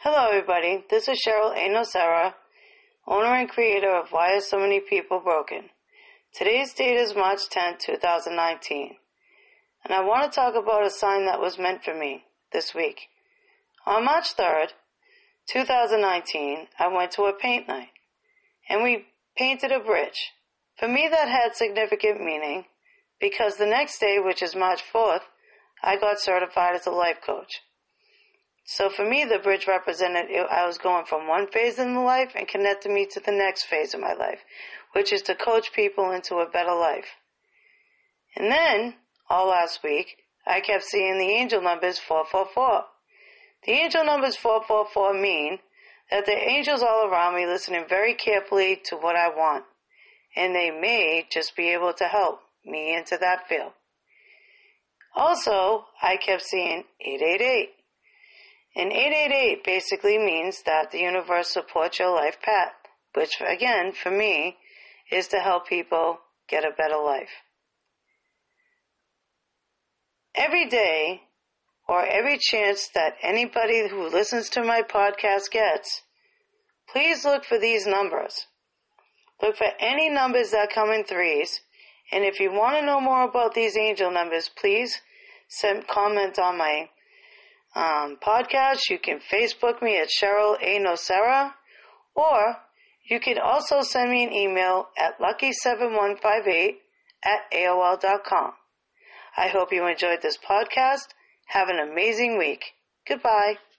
Hello everybody, this is Cheryl A. Nocera, owner and creator of Why Are So Many People Broken? Today's date is March 10, 2019, and I want to talk about a sign that was meant for me this week. On March 3rd, 2019, I went to a paint night, and we painted a bridge. For me that had significant meaning, because the next day, which is March 4th, I got certified as a life coach. So for me, the bridge represented I was going from one phase in life and connected me to the next phase of my life, which is to coach people into a better life. And then, all last week, I kept seeing the angel numbers 444. The angel numbers 444 mean that the angels all around me listening very carefully to what I want, and they may just be able to help me into that field. Also, I kept seeing 888. And 888 basically means that the universe supports your life path, which again, for me, is to help people get a better life. Every day, or every chance that anybody who listens to my podcast gets, please look for these numbers. Look for any numbers that come in threes, and if you want to know more about these angel numbers, please comment on my podcast. You can Facebook me at Cheryl A. Nocera, or you can also send me an email at lucky7158@aol.com. I hope you enjoyed this podcast. Have an amazing week. Goodbye.